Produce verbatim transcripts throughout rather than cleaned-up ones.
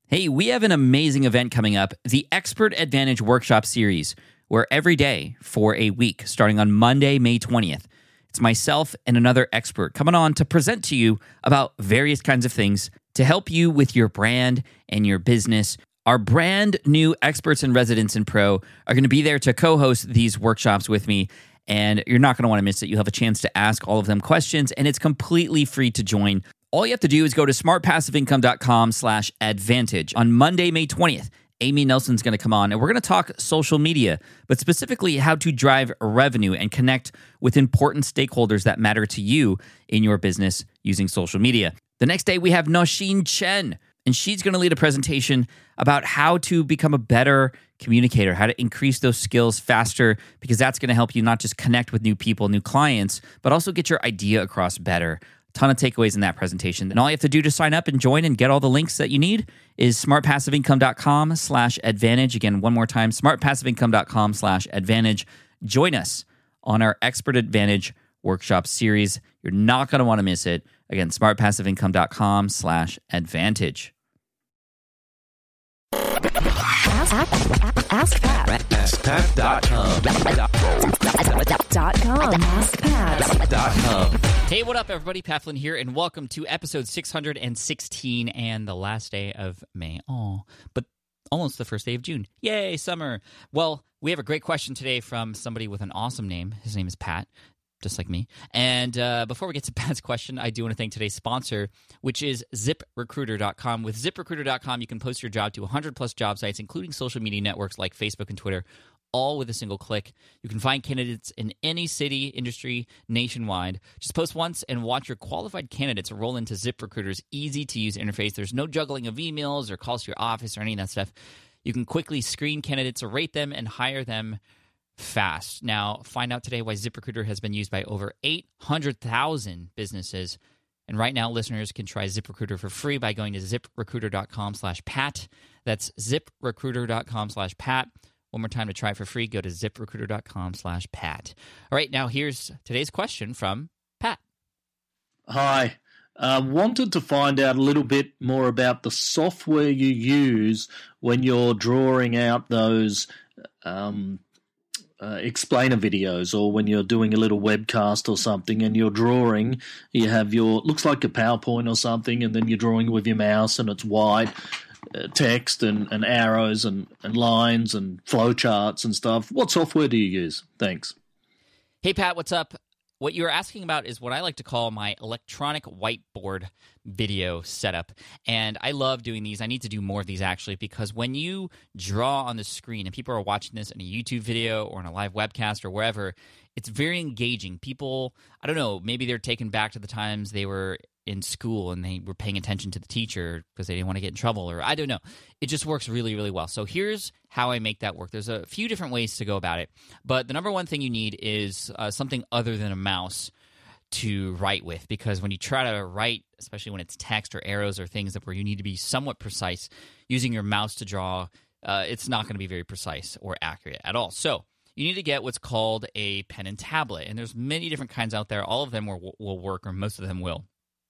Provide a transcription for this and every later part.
Hey, we have an amazing event coming up, the Expert Advantage Workshop Series, where every day for a week, starting on Monday, May twentieth, it's myself and another expert coming on to present to you about various kinds of things to help you with your brand and your business. Our brand new experts and residents in Pro are going to be there to co-host these workshops with me, and you're not going to want to miss it. You'll have a chance to ask all of them questions, and it's completely free to join. All you have to do is go to smartpassiveincome.com slash advantage. On Monday, May twentieth, Amy Nelson's going to come on, and we're going to talk social media, but specifically how to drive revenue and connect with important stakeholders that matter to you in your business using social media. The next day, we have Nosheen Chen, and she's going to lead a presentation about how to become a better communicator, how to increase those skills faster, because that's going to help you not just connect with new people, new clients, but also get your idea across better. Ton of takeaways in that presentation. And all you have to do to sign up and join and get all the links that you need is smartpassiveincome.com slash advantage. Again, one more time, smartpassiveincome.com slash advantage. Join us on our Expert Advantage Workshop Series. You're not going to want to miss it. Again, smartpassiveincome.com slash advantage. Ask, ask, ask Pat. ask pat dot com. Dot com. ask pat dot com. Hey, what up, everybody? Pat Flynn here, and welcome to episode six hundred sixteen and the last day of May. Oh, but almost the first day of June. Yay, summer. Well, we have a great question today from somebody with an awesome name. His name is Pat, just like me. And uh, before we get to Pat's question, I do want to thank today's sponsor, which is zip recruiter dot com. With zip recruiter dot com, you can post your job to one hundred plus job sites, including social media networks like Facebook and Twitter, all with a single click. You can find candidates in any city, industry, nationwide. Just post once and watch your qualified candidates roll into ZipRecruiter's easy-to-use interface. There's no juggling of emails or calls to your office or any of that stuff. You can quickly screen candidates, rate them, and hire them fast. Now, find out today why ZipRecruiter has been used by over eight hundred thousand businesses. And right now, listeners can try ZipRecruiter for free by going to ziprecruiter.com slash Pat. That's ziprecruiter.com slash Pat. One more time to try it for free, go to ziprecruiter.com slash Pat. All right, now here's today's question from Pat. Hi. Uh, wanted to find out a little bit more about the software you use when you're drawing out those um, uh, explainer videos, or when you're doing a little webcast or something and you're drawing, you have your, looks like a PowerPoint or something, and then you're drawing with your mouse and it's white. Uh, text and, and arrows and, and lines and flowcharts and stuff. What software do you use? Thanks. Hey, Pat, what's up? What you're asking about is what I like to call my electronic whiteboard video setup. And I love doing these. I need to do more of these, actually, because when you draw on the screen and people are watching this in a YouTube video or in a live webcast or wherever, it's very engaging. People, I don't know, maybe they're taken back to the times they were in school and they were paying attention to the teacher because they didn't want to get in trouble, or I don't know. It just works really, really well. So here's how I make that work. There's a few different ways to go about it, but the number one thing you need is uh, something other than a mouse to write with, because when you try to write, especially when it's text or arrows or things that where you need to be somewhat precise, using your mouse to draw, uh, it's not going to be very precise or accurate at all. So you need to get what's called a pen and tablet, and there's many different kinds out there. All of them will, will work, or most of them will.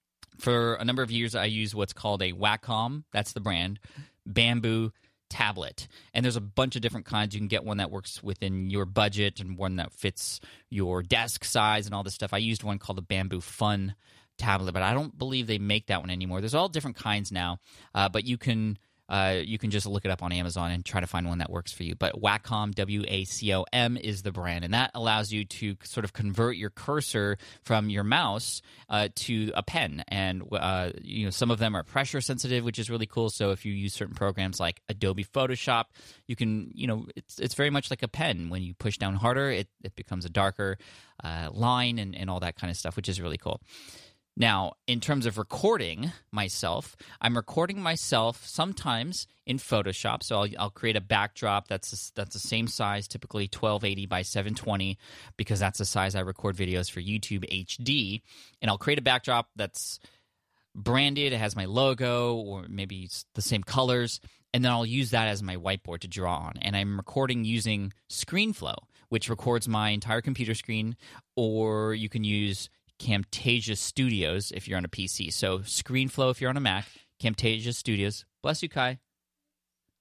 For a number of years, I used what's called a Wacom, that's the brand, Bamboo tablet. And there's a bunch of different kinds. You can get one that works within your budget and one that fits your desk size and all this stuff. I used one called the Bamboo Fun tablet, but I don't believe they make that one anymore. There's all different kinds now, uh, but you can uh, you can just look it up on Amazon and try to find one that works for you. But Wacom, W A C O M, is the brand, and that allows you to sort of convert your cursor from your mouse uh, to a pen. And uh, you know, some of them are pressure sensitive, which is really cool. So if you use certain programs like Adobe Photoshop, you can, you know, it's it's very much like a pen. When you push down harder, it, it becomes a darker uh, line and, and all that kind of stuff, which is really cool. Now, in terms of recording myself, I'm recording myself sometimes in Photoshop. So I'll, I'll create a backdrop that's that's the same size, typically twelve eighty by seven twenty, because that's the size I record videos for YouTube H D. And I'll create a backdrop that's branded, it has my logo, or maybe it's the same colors, and then I'll use that as my whiteboard to draw on. And I'm recording using ScreenFlow, which records my entire computer screen, or you can use Camtasia Studios if you're on a P C. So ScreenFlow if you're on a Mac, Camtasia Studios, bless you, Kai,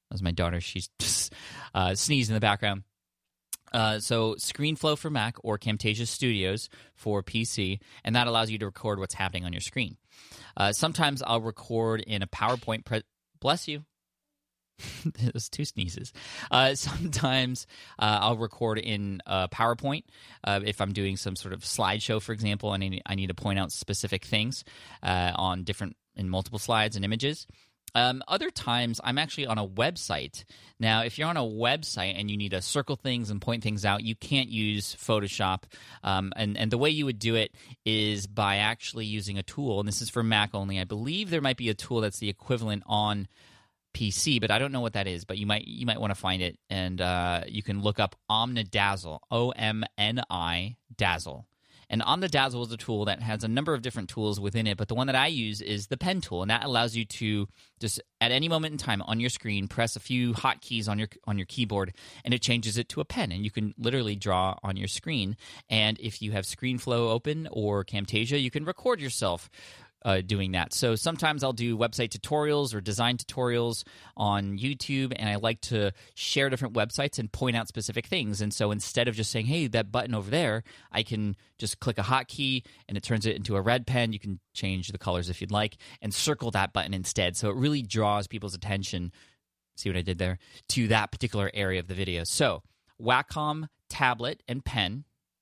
That's my daughter. She's just uh, sneezed in the background. Uh, so ScreenFlow for Mac or Camtasia Studios for P C, and that allows you to record what's happening on your screen. Uh, sometimes I'll record in a PowerPoint. Pre- Bless you. It was two sneezes. Uh, sometimes uh, I'll record in uh, PowerPoint uh, if I'm doing some sort of slideshow, for example, and I need, I need to point out specific things uh, on different in multiple slides and images. Um, other times, I'm actually on a website. Now, if you're on a website and you need to circle things and point things out, you can't use Photoshop. Um, and, and the way you would do it is by actually using a tool, and this is for Mac only. I believe there might be a tool that's the equivalent on P C, but I don't know what that is. But you might you might want to find it, and uh, you can look up Omnidazzle, O M N I Dazzle. And Omnidazzle is a tool that has a number of different tools within it, but the one that I use is the pen tool, and that allows you to just at any moment in time on your screen press a few hotkeys on your on your keyboard, and it changes it to a pen, and you can literally draw on your screen. And if you have ScreenFlow open or Camtasia, you can record yourself Uh, doing that. So sometimes I'll do website tutorials or design tutorials on YouTube, and I like to share different websites and point out specific things. And so instead of just saying, hey, that button over there, I can just click a hotkey and it turns it into a red pen. You can change the colors if you'd like and circle that button instead. So it really draws people's attention, see what I did there, to that particular area of the video. So Wacom tablet and pen,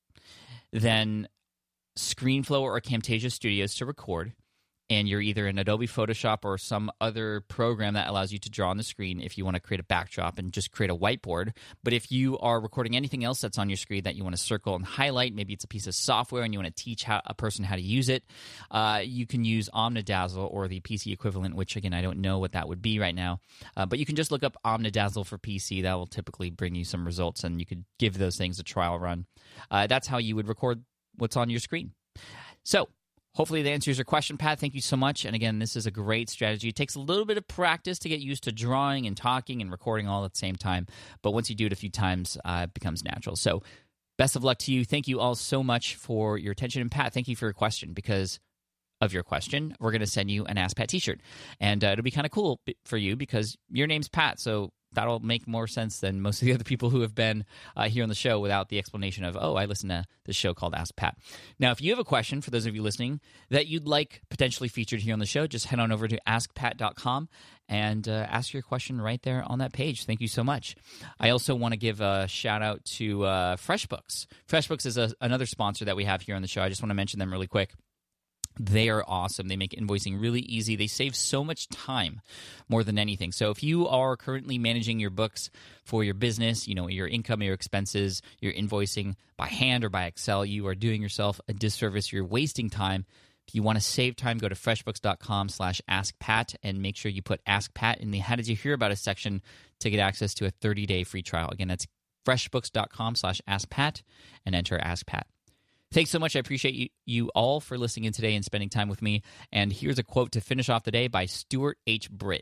then ScreenFlow or Camtasia Studios to record, and you're either in Adobe Photoshop or some other program that allows you to draw on the screen if you want to create a backdrop and just create a whiteboard. But if you are recording anything else that's on your screen that you want to circle and highlight, maybe it's a piece of software and you want to teach how, a person how to use it, uh, you can use Omnidazzle or the P C equivalent, which, again, I don't know what that would be right now. Uh, but you can just look up Omnidazzle for P C. That will typically bring you some results, and you could give those things a trial run. Uh, that's how you would record what's on your screen. So hopefully that answers your question, Pat. Thank you so much. And again, this is a great strategy. It takes a little bit of practice to get used to drawing and talking and recording all at the same time. But once you do it a few times, uh, it becomes natural. So best of luck to you. Thank you all so much for your attention. And Pat, thank you for your question. Because of your question, we're going to send you an Ask Pat t-shirt. And uh, it'll be kind of cool for you because your name's Pat. So that'll make more sense than most of the other people who have been uh, here on the show without the explanation of, oh, I listen to this show called Ask Pat. Now, if you have a question, for those of you listening, that you'd like potentially featured here on the show, just head on over to ask pat dot com and uh, ask your question right there on that page. Thank you so much. I also want to give a shout-out to uh, FreshBooks. FreshBooks is a, another sponsor that we have here on the show. I just want to mention them really quick. They are awesome. They make invoicing really easy. They save so much time more than anything. So if you are currently managing your books for your business, you know, your income, your expenses, your invoicing by hand or by Excel, you are doing yourself a disservice. You're wasting time. If you want to save time, go to freshbooks dot com slash ask pat and make sure you put Ask Pat in the How Did You Hear About Us section to get access to a thirty-day free trial. Again, that's freshbooks dot com slash ask pat and enter Ask Pat. Thanks so much. I appreciate you, you all for listening in today and spending time with me. And here's a quote to finish off the day by Stuart H. Britt.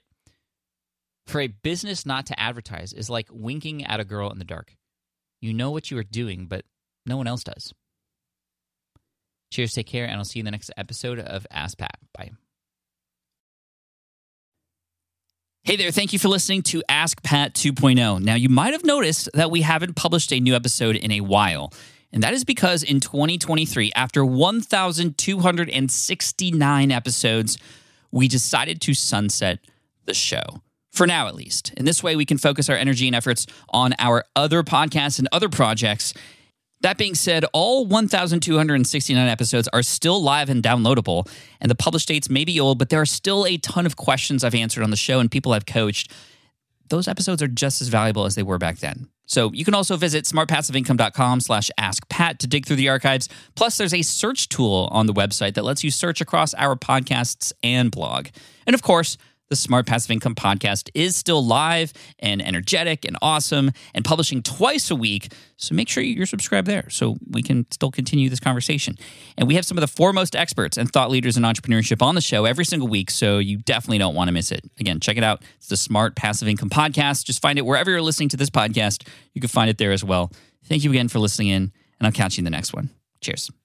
For a business not to advertise is like winking at a girl in the dark. You know what you are doing, but no one else does. Cheers, take care, and I'll see you in the next episode of Ask Pat. Bye. Hey there, thank you for listening to Ask Pat two point oh. Now, you might have noticed that we haven't published a new episode in a while. And that is because in twenty twenty-three, after one thousand two hundred sixty-nine episodes, we decided to sunset the show. For now, at least. In this way, we can focus our energy and efforts on our other podcasts and other projects. That being said, all one thousand two hundred sixty-nine episodes are still live and downloadable, and the published dates may be old, but there are still a ton of questions I've answered on the show and people I've coached. Those episodes are just as valuable as they were back then. So you can also visit smart passive income dot com slash ask pat to dig through the archives. Plus, there's a search tool on the website that lets you search across our podcasts and blog. And of course, the Smart Passive Income podcast is still live and energetic and awesome and publishing twice a week. So make sure you're subscribed there so we can still continue this conversation. And we have some of the foremost experts and thought leaders in entrepreneurship on the show every single week, so you definitely don't want to miss it. Again, check it out. It's the Smart Passive Income podcast. Just find it wherever you're listening to this podcast. You can find it there as well. Thank you again for listening in, and I'll catch you in the next one. Cheers.